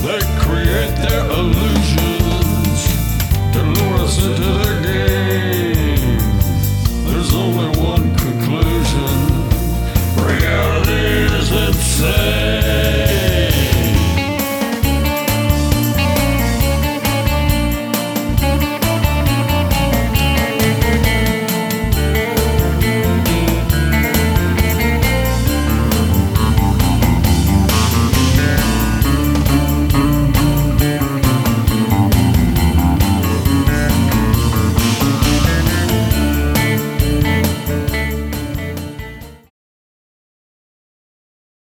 They create their illusions to lure us into their